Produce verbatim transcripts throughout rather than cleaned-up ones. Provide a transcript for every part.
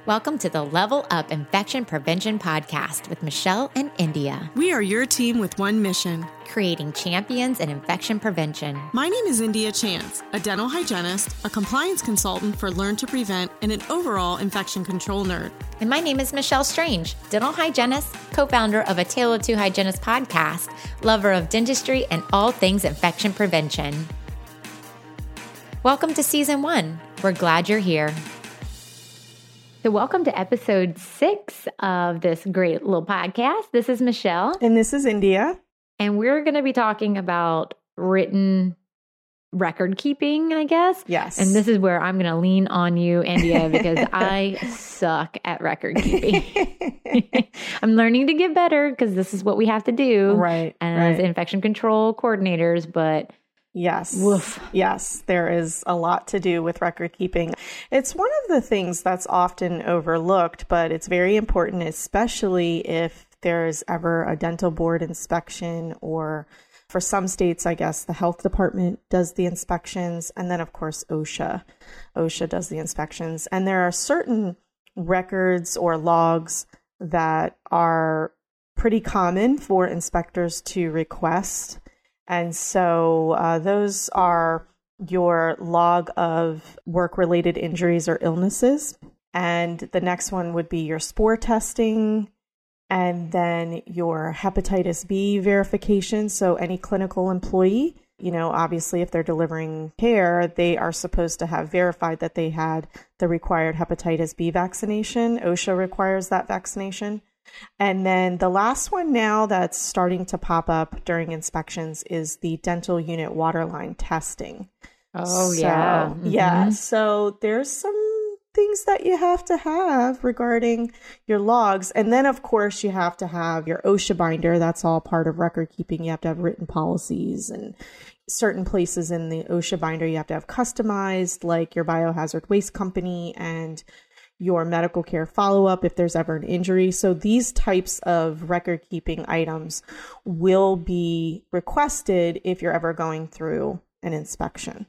Welcome to the Level Up Infection Prevention Podcast with Michelle and India. We are your team with one mission: creating champions in infection prevention. My name is India Chance, a dental hygienist, a compliance consultant for Learn to Prevent, and an overall infection control nerd. And my name is Michelle Strange, dental hygienist, co-founder of A Tale of Two Hygienists podcast, lover of dentistry and all things infection prevention. Welcome to season one. We're glad you're here. So welcome to episode six of this great little podcast. This is Michelle. And this is India. And we're going to be talking about written record keeping, I guess. Yes. And this is where I'm going to lean on you, India, because I suck at record keeping. I'm learning to get better because this is what we have to do right, as right. infection control coordinators. But Yes. Woof. Yes, there is a lot to do with record keeping. It's one of the things that's often overlooked, but it's very important, especially if there's ever a dental board inspection, or for some states, I guess the health department does the inspections. And then, of course, OSHA. OSHA does the inspections. And there are certain records or logs that are pretty common for inspectors to request. And so uh, those are your log of work-related injuries or illnesses. And the next one would be your spore testing, and then your hepatitis B verification. So any clinical employee, you know, obviously if they're delivering care, they are supposed to have verified that they had the required hepatitis B vaccination. OSHA requires that vaccination. And then the last one now that's starting to pop up during inspections is the dental unit waterline testing. Oh, so, yeah. Mm-hmm. Yeah. So there's some things that you have to have regarding your logs. And then, of course, you have to have your OSHA binder. That's all part of record keeping. You have to have written policies, and certain places in the OSHA binder you have to have customized, like your biohazard waste company and your medical care follow-up if there's ever an injury. So these types of record keeping items will be requested if you're ever going through an inspection.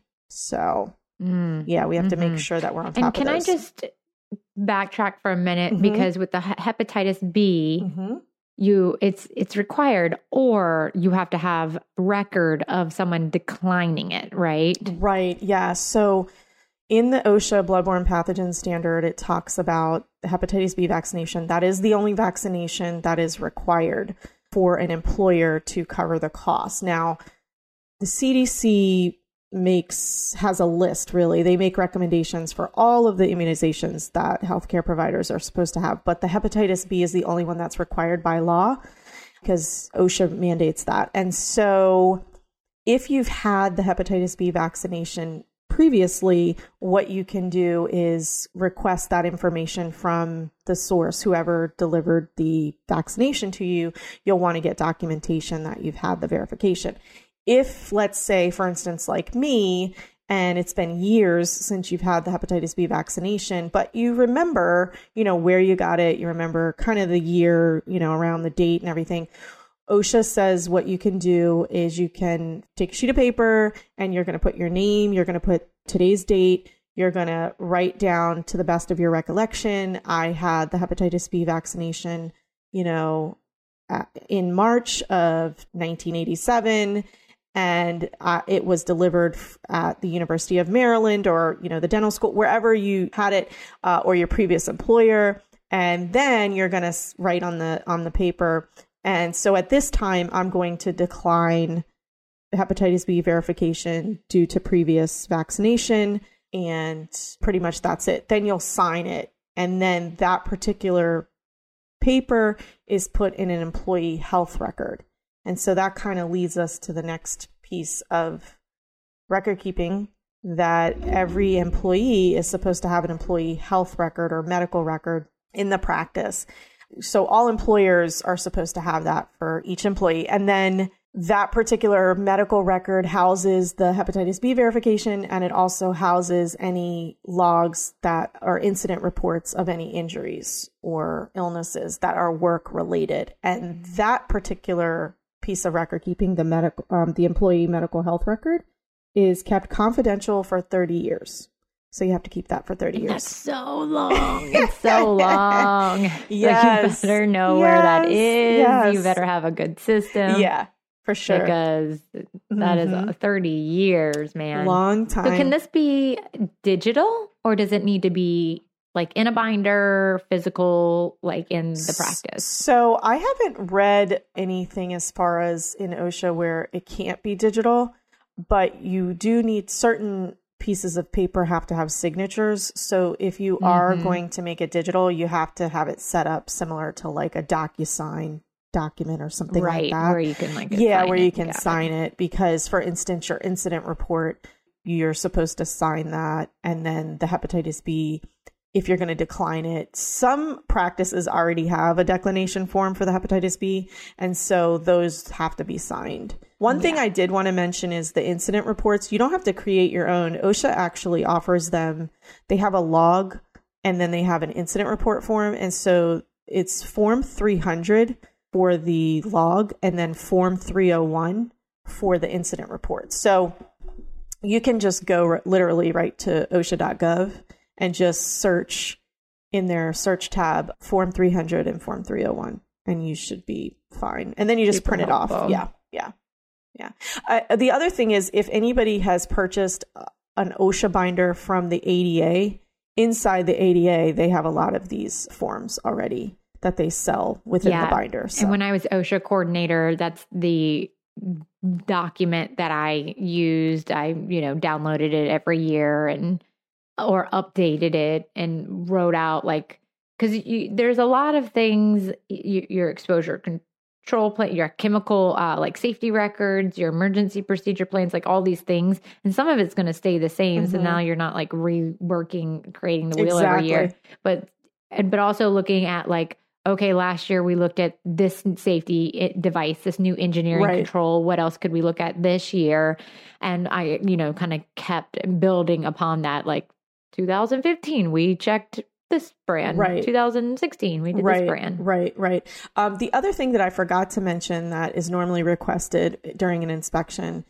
So mm. yeah, we have mm-hmm. to make sure that we're on top and can of those. I just backtrack for a minute? Mm-hmm. Because with the hepatitis B, mm-hmm. you it's it's required, or you have to have record of someone declining it, right? Right. Yeah. So in the OSHA bloodborne pathogen standard, it talks about the hepatitis B vaccination. That is the only vaccination that is required for an employer to cover the cost. Now, the C D C makes has a list, really. They make recommendations for all of the immunizations that healthcare providers are supposed to have. But the hepatitis B is the only one that's required by law because OSHA mandates that. And so if you've had the hepatitis B vaccination previously, what you can do is request that information from the source, whoever delivered the vaccination to you. You'll want to get documentation that you've had the verification. If, let's say, for instance, like me, and it's been years since you've had the hepatitis B vaccination, but you remember, you know, where you got it, you remember kind of the year, you know, around the date and everything, OSHA says what you can do is you can take a sheet of paper and you're going to put your name, you're going to put today's date, you're going to write down to the best of your recollection, I had the hepatitis B vaccination, you know, in March of nineteen eighty-seven, and uh, it was delivered at the University of Maryland, or, you know, the dental school, wherever you had it, uh, or your previous employer. And then you're going to write on the on the paper. And so at this time, I'm going to decline hepatitis B verification due to previous vaccination. And pretty much that's it. Then you'll sign it. And then that particular paper is put in an employee health record. And so that kind of leads us to the next piece of record keeping, that every employee is supposed to have an employee health record or medical record in the practice. So all employers are supposed to have that for each employee. And then that particular medical record houses the hepatitis B verification, and it also houses any logs that are incident reports of any injuries or illnesses that are work related. And that particular piece of record keeping, the medical, um, the employee medical health record, is kept confidential for thirty years. So you have to keep that for thirty years. That's so long. It's so long. Yes. So you better know yes. where that is. Yes. You better have a good system. Yeah, for sure. Because that mm-hmm. is thirty years, man. Long time. So can this be digital, or does it need to be like in a binder, physical, like in the practice? So I haven't read anything as far as in OSHA where it can't be digital, but you do need certain pieces of paper have to have signatures. So if you are mm-hmm. going to make it digital, you have to have it set up similar to like a DocuSign document or something right, like that. Where you can like yeah, where it. you can yeah. sign it. Because for instance, your incident report, you're supposed to sign that, and then the hepatitis B, if you're going to decline it. Some practices already have a declination form for the hepatitis B, and so those have to be signed. One yeah. thing I did want to mention is the incident reports. You don't have to create your own. OSHA actually offers them. They have a log, and then they have an incident report form, and so it's form three hundred for the log, and then form three oh one for the incident report. So you can just go r- literally right to OSHA dot gov and just search in their search tab form three hundred and form three oh one, and you should be fine. And then you just Super print helpful. it off. Yeah, yeah, yeah. Uh, the other thing is, if anybody has purchased an OSHA binder from the A D A, inside the A D A, they have a lot of these forms already that they sell within yeah. the binder. So. And when I was OSHA coordinator, that's the document that I used. I, you know, downloaded it every year and or updated it and wrote out like, because there's a lot of things, you, your exposure control plan, your chemical uh, like safety records, your emergency procedure plans, like all these things. And some of it's going to stay the same. Mm-hmm. So now you're not like reworking, creating the wheel exactly. every year. But, and, but also looking at like, okay, last year we looked at this safety device, this new engineering right. control. What else could we look at this year? And I, you know, kind of kept building upon that. Like two thousand fifteen, we checked this brand. Right. two thousand sixteen, we did right, this brand. Right, right. Um, the other thing that I forgot to mention that is normally requested during an inspection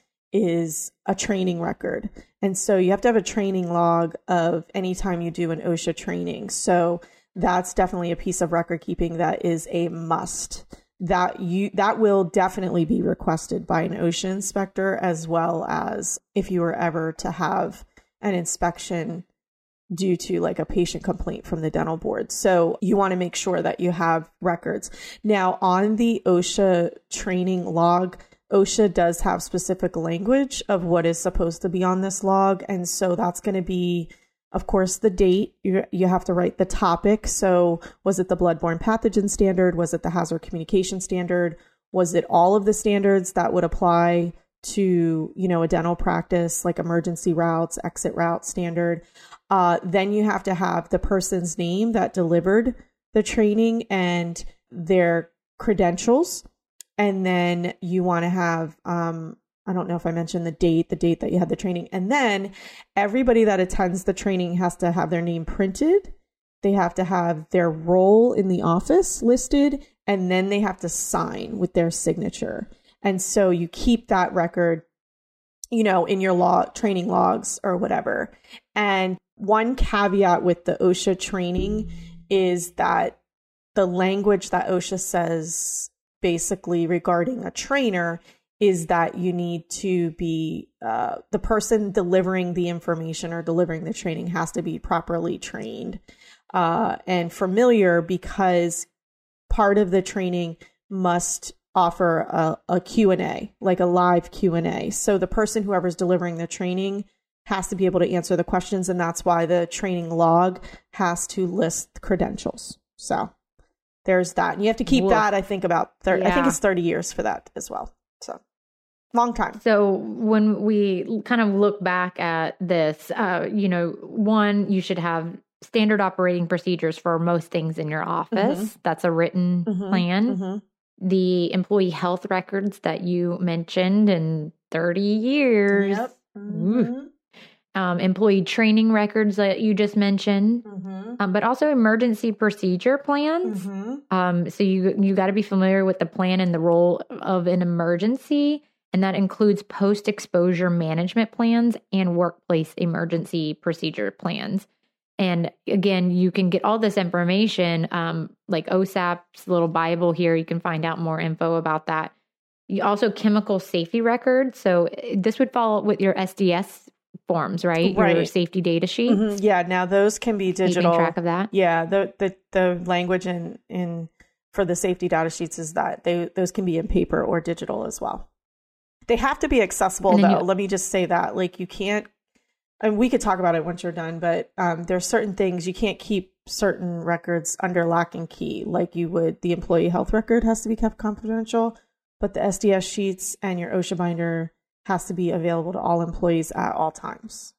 is a training record. And so you have to have a training log of any time you do an OSHA training. So that's definitely a piece of record keeping that is a must. That you that will definitely be requested by an OSHA inspector, as well as if you were ever to have an inspection due to like a patient complaint from the dental board. So you want to make sure that you have records. Now on the OSHA training log, OSHA does have specific language of what is supposed to be on this log. And so that's going to be, of course, the date. You you have to write the topic. So was it the bloodborne pathogen standard? Was it the hazard communication standard? Was it all of the standards that would apply to, you know, a dental practice, like emergency routes, exit route standard? Uh, then you have to have the person's name that delivered the training and their credentials. And then you want to have, um, I don't know if I mentioned the date, the date that you had the training. And then everybody that attends the training has to have their name printed. They have to have their role in the office listed, and then they have to sign with their signature. And so you keep that record, you know, in your log, training logs or whatever. And one caveat with the OSHA training is that the language that OSHA says basically regarding a trainer is that you need to be, uh, the person delivering the information or delivering the training has to be properly trained uh, and familiar, because part of the training must offer a, a Q and A, like a live Q and A. So the person, whoever's delivering the training, has to be able to answer the questions. And that's why the training log has to list credentials. So there's that. And you have to keep Woof. that, I think, about thirty, yeah. I think it's thirty years for that as well. So long time. So when we kind of look back at this, uh, you know, one, you should have standard operating procedures for most things in your office. Mm-hmm. That's a written mm-hmm. plan. Mm-hmm. The employee health records that you mentioned in thirty years. Yep. Mm-hmm. Um, employee training records that you just mentioned, mm-hmm. um, but also emergency procedure plans. Mm-hmm. Um, so you you got to be familiar with the plan and the role of an emergency. And that includes post-exposure management plans and workplace emergency procedure plans. And again, you can get all this information, um, like O S A P's little Bible here. You can find out more info about that. You also chemical safety records. So this would fall with your S D S forms, right? Right. Your safety data sheets. Mm-hmm. Yeah. Now those can be digital. Keeping track of that. Yeah. The the the language in in for the safety data sheets is that they those can be in paper or digital as well. They have to be accessible, though. You, Let me just say that, like, you can't. And we could talk about it once you're done, but um, there's certain things you can't keep certain records under lock and key, like you would. The employee health record has to be kept confidential, but the S D S sheets and your OSHA binder has to be available to all employees at all times.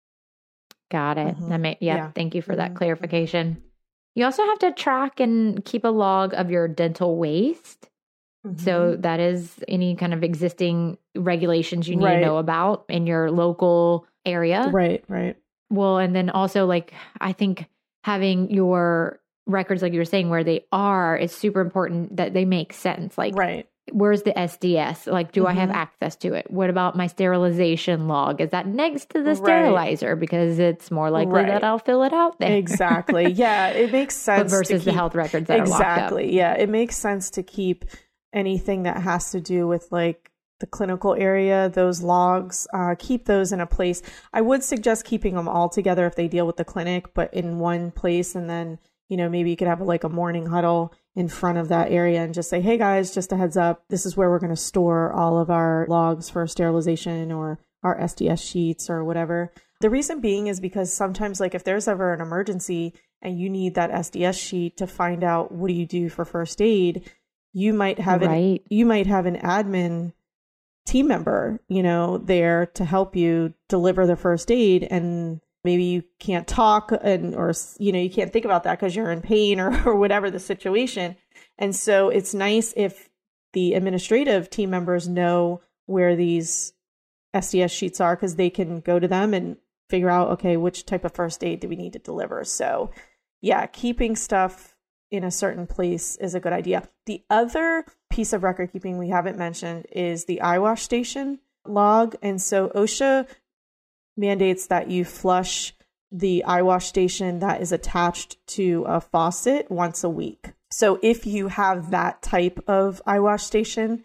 Got it. Mm-hmm. That may, yeah, yeah. Thank you for that Mm-hmm. clarification. You also have to track and keep a log of your dental waste. Mm-hmm. So that is any kind of existing regulations you need right. to know about in your local area. Right, right. Well, and then also, like, I think having your records, like you were saying, where they are, is super important that they make sense. Like, right. where's the S D S? Like, do mm-hmm. I have access to it? What about my sterilization log? Is that next to the sterilizer? Right. Because it's more likely right. that I'll fill it out there. Exactly. Yeah, it makes sense. But versus to keep, the health records that exactly, are locked up. Yeah, it makes sense to keep anything that has to do with, like, the clinical area, those logs, uh, keep those in a place. I would suggest keeping them all together if they deal with the clinic, but in one place. And then, you know, maybe you could have like a morning huddle in front of that area and just say, hey guys, just a heads up, this is where we're going to store all of our logs for sterilization or our S D S sheets or whatever. The reason being is because sometimes, like, if there's ever an emergency and you need that S D S sheet to find out what do you do for first aid, you might have right. an, you might have an admin team member, you know, there to help you deliver the first aid, and maybe you can't talk and, or, you know, you can't think about that because you're in pain or, or whatever the situation. And so it's nice if the administrative team members know where these S D S sheets are, because they can go to them and figure out, okay, which type of first aid do we need to deliver? So yeah, keeping stuff in a certain place is a good idea. The other piece of record keeping we haven't mentioned is the eye wash station log. And so OSHA mandates that you flush the eye wash station that is attached to a faucet once a week. So if you have that type of eye wash station,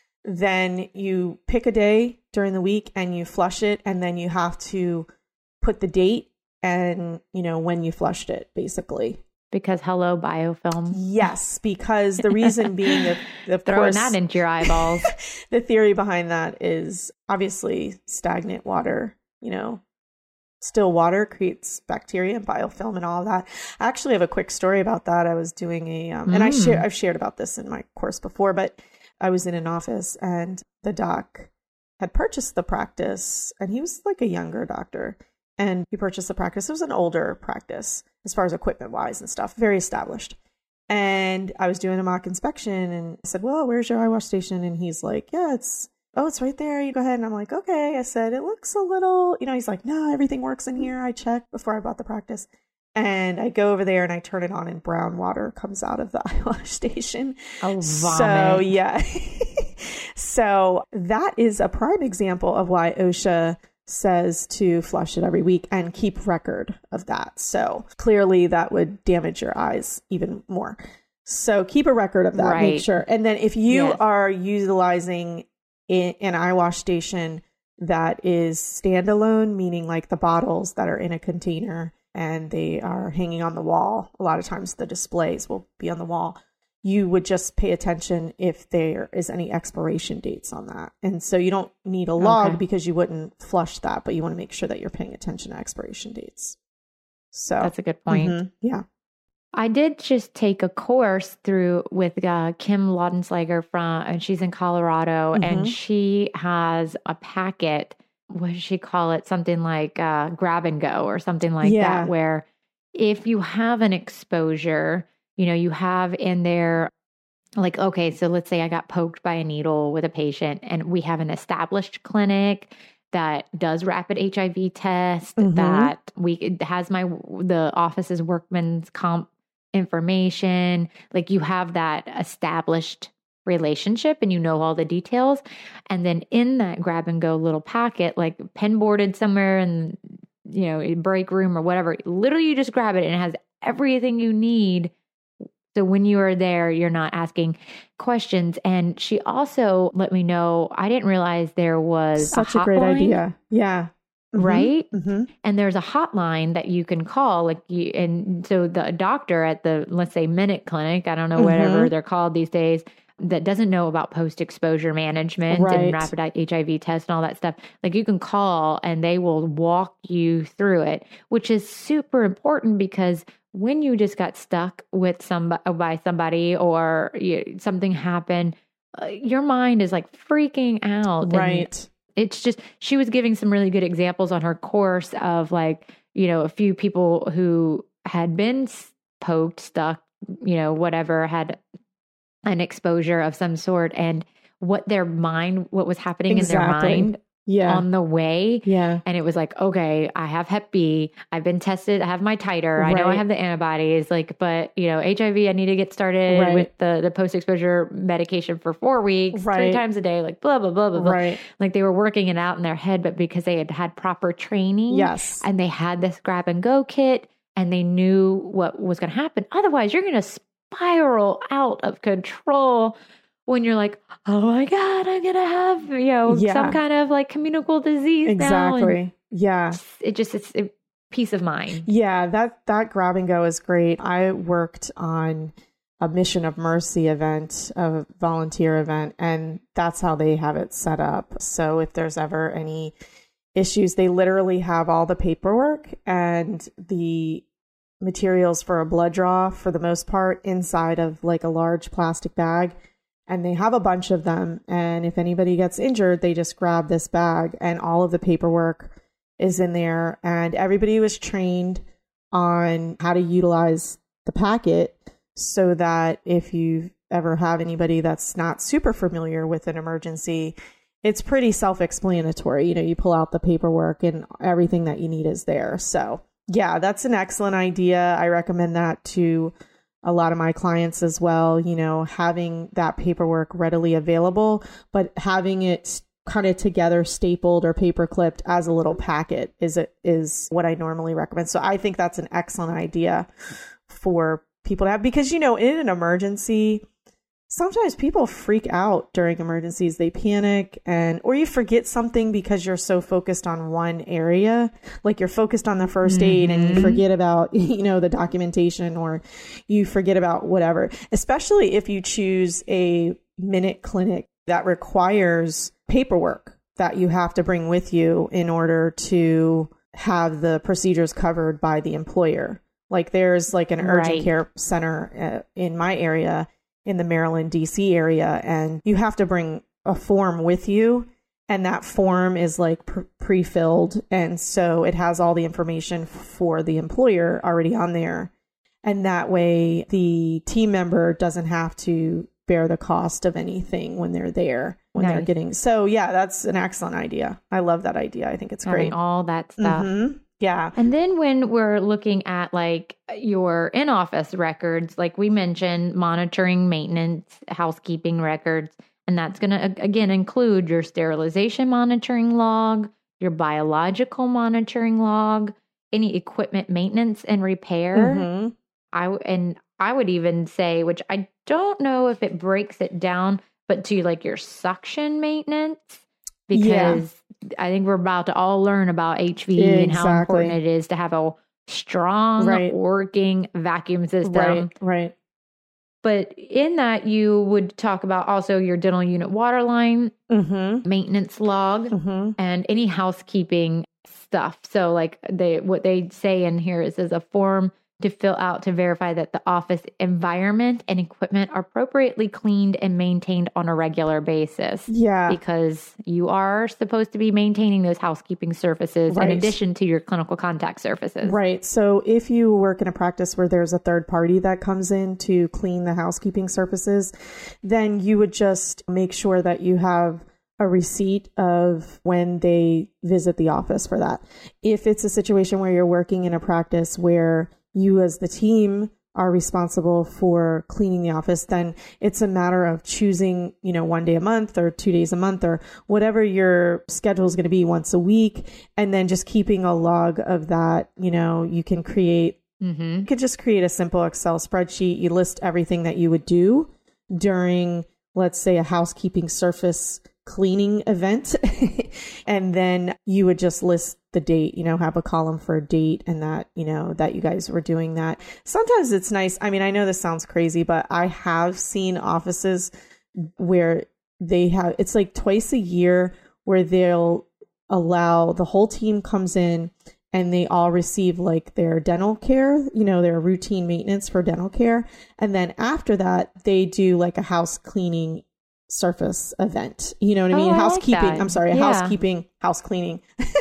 then you pick a day during the week and you flush it, and then you have to put the date and, you know, when you flushed it, basically. Because hello, biofilm. Yes, because the reason being that, of throwing course, that into your eyeballs. The theory behind that is obviously stagnant water, you know, still water creates bacteria and biofilm and all of that. I actually have a quick story about that. I was doing a, um, mm. and I share, I've shared about this in my course before, but I was in an office and the doc had purchased the practice, and he was like a younger doctor. And he purchased the practice. It was an older practice as far as equipment wise and stuff, very established. And I was doing a mock inspection and I said, well, where's your eye wash station? And he's like, yeah, it's, oh, it's right there. You go ahead. And I'm like, okay. I said, it looks a little, you know, he's like, no, everything works in here. I checked before I bought the practice. And I go over there and I turn it on and brown water comes out of the eye wash station. Oh, vomit. So yeah. So that is a prime example of why OSHA says to flush it every week and keep record of that. So clearly that would damage your eyes even more. So keep a record of that, right. Make sure. And then if you yes. are utilizing a, an eye wash station that is standalone, meaning like the bottles that are in a container and they are hanging on the wall, a lot of times the displays will be on the wall. You would just pay attention if there is any expiration dates on that. And so you don't need a log okay. because you wouldn't flush that, but you want to make sure that you're paying attention to expiration dates. So that's a good point. Mm-hmm, yeah. I did just take a course through with uh, Kim Laudenslager from, and she's in Colorado, mm-hmm. and she has a packet. What does she call it? Something like uh, grab and go or something like yeah. that, where if you have an exposure, you know, you have in there, like, okay, so let's say I got poked by a needle with a patient and we have an established clinic that does rapid H I V test, mm-hmm. that we it has my, the office's workman's comp information. Like you have that established relationship and you know all the details. And then in that grab and go little packet, like pen boarded somewhere in, you know, a break room or whatever, literally you just grab it and it has everything you need. So when you are there, you're not asking questions. And she also let me know, I didn't realize there was such a, a great idea. Yeah. Right. Mm-hmm. And there's a hotline that you can call, like you, and so the doctor at the, let's say Minute Clinic, I don't know, whatever Mm-hmm. they're called these days, that doesn't know about post-exposure management Right. and rapid H I V tests and all that stuff. Like you can call and they will walk you through it, which is super important because when you just got stuck with somebody by somebody or you, something happened, uh, your mind is like freaking out. Right. And it's just, she was giving some really good examples on her course of like, you know, a few people who had been poked, stuck, you know, whatever, had an exposure of some sort and what their mind, what was happening Exactly. in their mind Yeah. on the way. Yeah. And it was like, okay, I have Hep B. I've been tested. I have my titer. I know I Right. have the antibodies. Like, but you know, H I V, I need to get started Right. with the, the post-exposure medication for four weeks, three Right. times a day, like blah, blah, blah, blah, blah. Right. Like they were working it out in their head, but because they had had proper training Yes. and they had this grab and go kit and they knew what was going to happen. Otherwise you're going to spiral out of control when you're like, oh my God, I'm going to have, you know, Yeah. some kind of like communicable disease now. And Exactly. Yeah. it just, it's a peace of mind. Yeah, that that grab and go is great. I worked on a Mission of Mercy event, a volunteer event, and that's how they have it set up. So if there's ever any issues, they literally have all the paperwork and the materials for a blood draw for the most part inside of like a large plastic bag. And they have a bunch of them. And if anybody gets injured, they just grab this bag and all of the paperwork is in there. And everybody was trained on how to utilize the packet so that if you ever have anybody that's not super familiar with an emergency, it's pretty self-explanatory. You know, you pull out the paperwork and everything that you need is there. So yeah, that's an excellent idea. I recommend that to a lot of my clients as well, you know, having that paperwork readily available, but having it kind of together stapled or paper clipped as a little packet is it is what I normally recommend. So I think that's an excellent idea for people to have because, you know, in an emergency, sometimes people freak out during emergencies. They panic and, or you forget something because you're so focused on one area, like you're focused on the first aid mm-hmm. and you forget about, you know, the documentation or you forget about whatever, especially if you choose a Minute Clinic that requires paperwork that you have to bring with you in order to have the procedures covered by the employer. Like there's like an urgent Right. care center uh, in my area in the Maryland, D C area, and you have to bring a form with you. And that form is like pre- pre-filled. And so it has all the information for the employer already on there. And that way the team member doesn't have to bear the cost of anything when they're there, when Nice. they're getting. So yeah, that's an excellent idea. I love that idea. I think it's Having great. all that stuff. Mhm. Yeah. And then when we're looking at like your in-office records, like we mentioned, monitoring, maintenance, housekeeping records, and that's going to, again, include your sterilization monitoring log, your biological monitoring log, any equipment maintenance and repair. Mhm. I w- and I would even say, which I don't know if it breaks it down, but to like your suction maintenance, because Yeah. I think we're about to all learn about H V and how Exactly. important it is to have a strong Right. working vacuum system. Right. Right. But in that, you would talk about also your dental unit water line Mm-hmm. maintenance log Mm-hmm. and any housekeeping stuff. So like they, what they say in here is, is a form to fill out to verify that the office environment and equipment are appropriately cleaned and maintained on a regular basis. Yeah. Because you are supposed to be maintaining those housekeeping surfaces Right. in addition to your clinical contact surfaces. Right. So if you work in a practice where there's a third party that comes in to clean the housekeeping surfaces, then you would just make sure that you have a receipt of when they visit the office for that. If it's a situation where you're working in a practice where you as the team are responsible for cleaning the office, then it's a matter of choosing, you know, one day a month or two days a month or whatever your schedule is going to be once a week. And then just keeping a log of that, you know, you can create, mm-hmm. you could just create a simple Excel spreadsheet. You list everything that you would do during, let's say, a housekeeping surface cleaning event. And then you would just list the date, you know, have a column for a date and that, you know, that you guys were doing that. Sometimes it's nice. I mean, I know this sounds crazy, but I have seen offices where they have, it's like twice a year where they'll allow the whole team comes in and they all receive like their dental care, you know, their routine maintenance for dental care. And then after that, they do like a house cleaning surface event. You know what I mean? Oh, I housekeeping. like that. I'm sorry, a Yeah. housekeeping, house cleaning,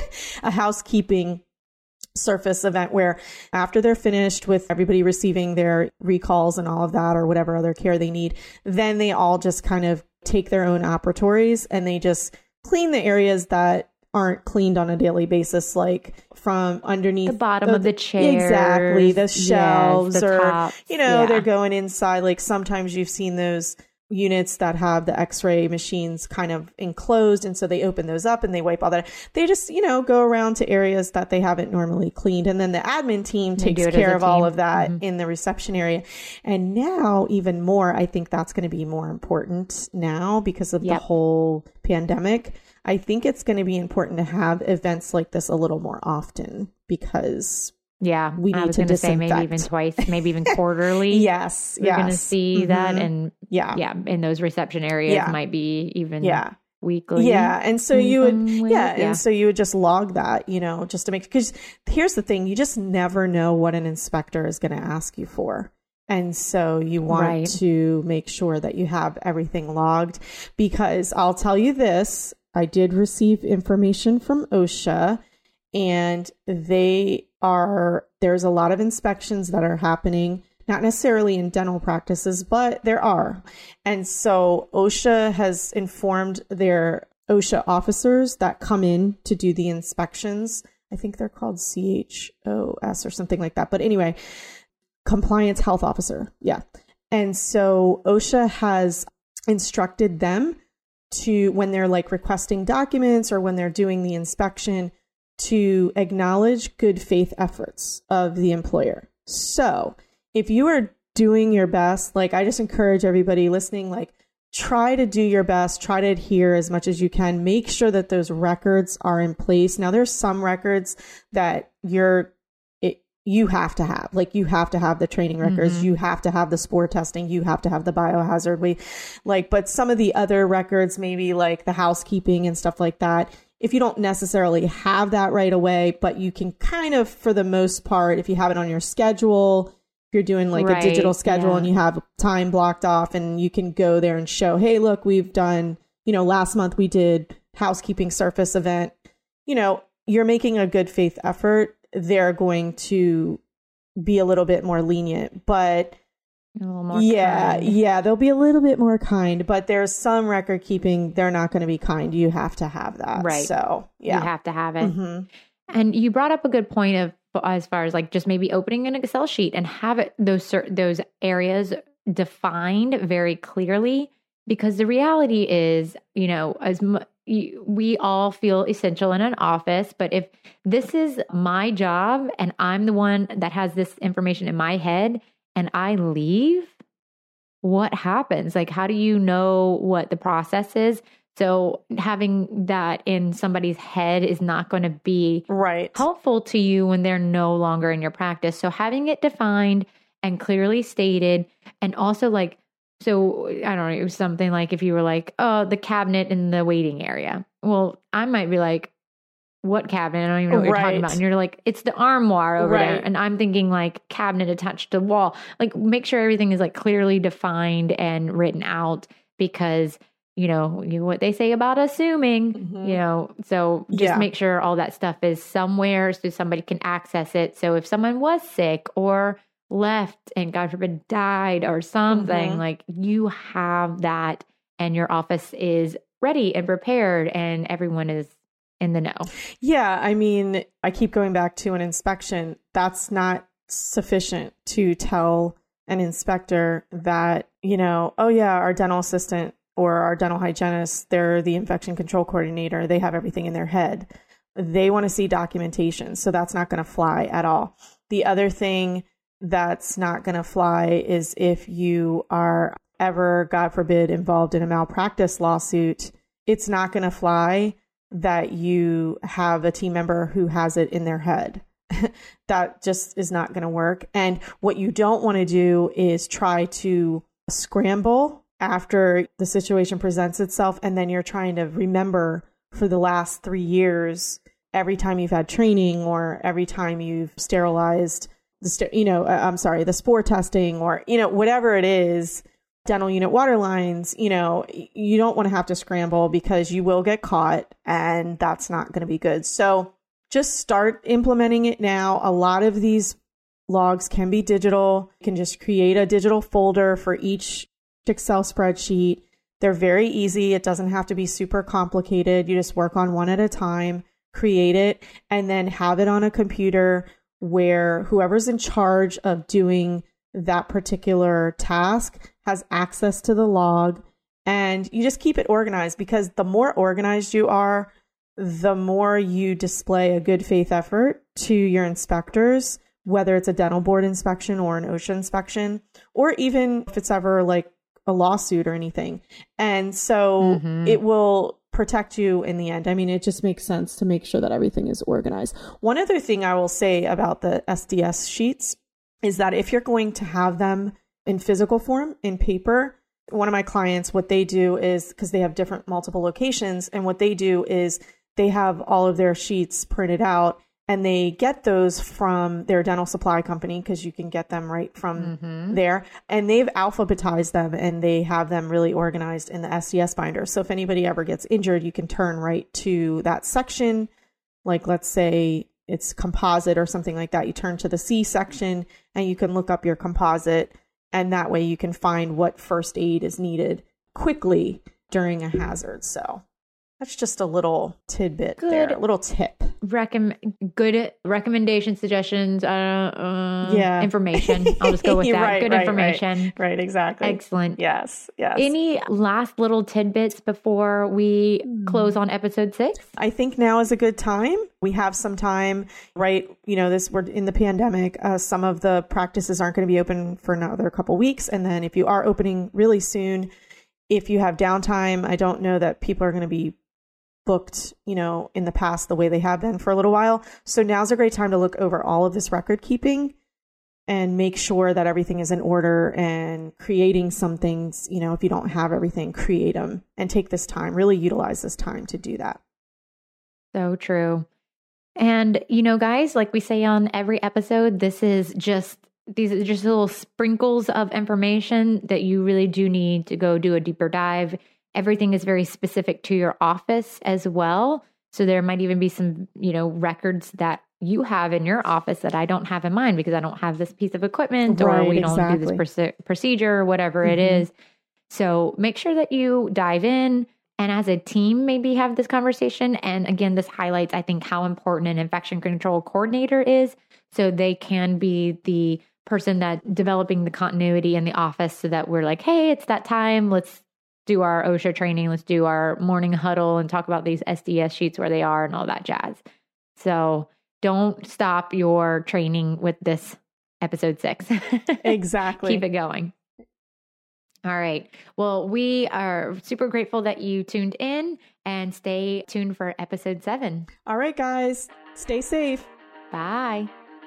a housekeeping surface event where after they're finished with everybody receiving their recalls and all of that or whatever other care they need, then they all just kind of take their own operatories and they just clean the areas that aren't cleaned on a daily basis, like from underneath The bottom of the chairs. Exactly. The shelves yes, the or, tops. you know, Yeah. they're going inside. Like sometimes you've seen those units that have the x-ray machines kind of enclosed. And so they open those up and they wipe all that. They just, you know, go around to areas that they haven't normally cleaned. And then the admin team They takes do it as care a of all team. of that Mhm. in the reception area. And now even more, I think that's going to be more important now because of Yep. the whole pandemic. I think it's going to be important to have events like this a little more often because Yeah, we I need was to going to say maybe even disinfect. twice, maybe even quarterly. yes, We're yes. going to see that. Mhm. And yeah, yeah, in those reception areas Yeah. might be even yeah. weekly. Yeah. And so in you would, some ways. yeah. Yeah. And so you would just log that, you know, just to make, because here's the thing, you just never know what an inspector is going to ask you for. And so you want Right. to make sure that you have everything logged because I'll tell you this, I did receive information from OSHA and they are, there's a lot of inspections that are happening, not necessarily in dental practices, but there are. And so OSHA has informed their OSHA officers that come in to do the inspections. I think they're called C H O S or something like that. But anyway, compliance health officer. Yeah. And so OSHA has instructed them to, when they're like requesting documents or when they're doing the inspection, to acknowledge good faith efforts of the employer. So if you are doing your best, like I just encourage everybody listening, like try to do your best, try to adhere as much as you can, make sure that those records are in place. Now there's some records that you're, it, you have to have, like you have to have the training records, mm-hmm. you have to have the spore testing, you have to have the biohazard, we like, but some of the other records, maybe like the housekeeping and stuff like that, if you don't necessarily have that right away, but you can kind of, for the most part, if you have it on your schedule, if you're doing like right, a digital schedule yeah. and you have time blocked off and you can go there and show, hey, look, we've done, you know, last month we did housekeeping surface event, you know, you're making a good faith effort. They're going to be a little bit more lenient, but a little more yeah, kind. yeah, they'll be a little bit more kind, but there's some record keeping. They're not going to be kind. You have to have that. Right. So yeah, You have to have it. Mm-hmm. And you brought up a good point of, as far as like just maybe opening an Excel sheet and have it, those certain, those areas defined very clearly, because the reality is, you know, as m- we all feel essential in an office, but if this is my job and I'm the one that has this information in my head and I leave, what happens? Like, how do you know what the process is? So having that in somebody's head is not going to be right. helpful to you when they're no longer in your practice. So having it defined and clearly stated, and also like, so I don't know, it was something like if you were like, oh, the cabinet in the waiting area. Well, I might be like, what cabinet? I don't even know what you're Right. talking about. And you're like, it's the armoire over Right. there. And I'm thinking like cabinet attached to the wall. Like make sure everything is like clearly defined and written out, because you know, you, what they say about assuming, Mhm. you know, so just Yeah. make sure all that stuff is somewhere so somebody can access it. So if someone was sick or left and God forbid died or something, Mhm. like you have that and your office is ready and prepared and everyone is in the know. Yeah, I mean, I keep going back to an inspection. That's not sufficient to tell an inspector that, you know, oh yeah, our dental assistant or our dental hygienist, they're the infection control coordinator. They have everything in their head. They want to see documentation. So that's not going to fly at all. The other thing that's not going to fly is if you are ever, God forbid, involved in a malpractice lawsuit, it's not going to fly that you have a team member who has it in their head. That just is not going to work. And what you don't want to do is try to scramble after the situation presents itself. And then you're trying to remember for the last three years, every time you've had training or every time you've sterilized the, you know, I'm sorry, the spore testing or, you know, whatever it is, dental unit water lines, you know, you don't want to have to scramble because you will get caught and that's not going to be good. So just start implementing it now. A lot of these logs can be digital. You can just create a digital folder for each Excel spreadsheet. They're very easy. It doesn't have to be super complicated. You just work on one at a time, create it, and then have it on a computer where whoever's in charge of doing that particular task has access to the log, and you just keep it organized, because the more organized you are, the more you display a good faith effort to your inspectors, whether it's a dental board inspection or an OSHA inspection, or even if it's ever like a lawsuit or anything. And so mm-hmm. it will protect you in the end. I mean, it just makes sense to make sure that everything is organized. One other thing I will say about the S D S sheets is that if you're going to have them in physical form, in paper, one of my clients, what they do is, because they have different multiple locations, and what they do is they have all of their sheets printed out and they get those from their dental supply company, because you can get them right from mm-hmm. there. And they've alphabetized them and they have them really organized in the S D S binder. So if anybody ever gets injured, you can turn right to that section. Like, let's say it's composite or something like that. You turn to the C section and you can look up your composite. And that way you can find what first aid is needed quickly during a hazard. So that's just a little tidbit good. there, a little tip. Recomm- good recommendation, suggestions, uh, uh, yeah. information. I'll just go with that. right, good right, information. Right, right, exactly. Excellent. Yes, yes. Any last little tidbits before we close on episode six? I think now is a good time. We have some time, right? You know, this we're in the pandemic. Uh, some of the practices aren't going to be open for another couple weeks. And then if you are opening really soon, if you have downtime, I don't know that people are going to be booked, you know, in the past the way they have been for a little while. So now's a great time to look over all of this record keeping and make sure that everything is in order, and creating some things, you know, if you don't have everything, create them and take this time, really utilize this time to do that. So true. And, you know, guys, like we say on every episode, this is just, these are just little sprinkles of information that you really do need to go do a deeper dive. Everything is very specific to your office as well. So there might even be some, you know, records that you have in your office that I don't have in mine because I don't have this piece of equipment right, or we don't exactly. do this proce- procedure or whatever mm-hmm. it is. So make sure that you dive in and as a team, maybe have this conversation. And again, this highlights, I think, how important an infection control coordinator is. So they can be the person that developing the continuity in the office so that we're like, hey, it's that time. Let's do our OSHA training. Let's do our morning huddle and talk about these S D S sheets, where they are and all that jazz. So don't stop your training with this episode six. Exactly. Keep it going. All right. Well, we are super grateful that you tuned in, and stay tuned for episode seven. All right, guys. Stay safe. Bye.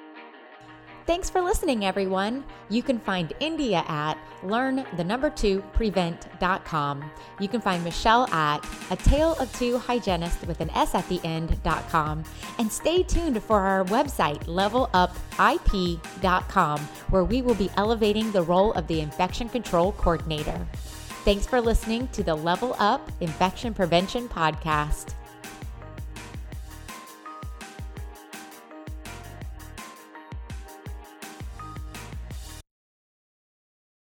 Thanks for listening, everyone. You can find India at learn the number two prevent dot com. You can find Michelle at a tale of two hygienist with an S at the end dot com. And stay tuned for our website, level up I P dot com, where we will be elevating the role of the infection control coordinator. Thanks for listening to the Level Up Infection Prevention Podcast.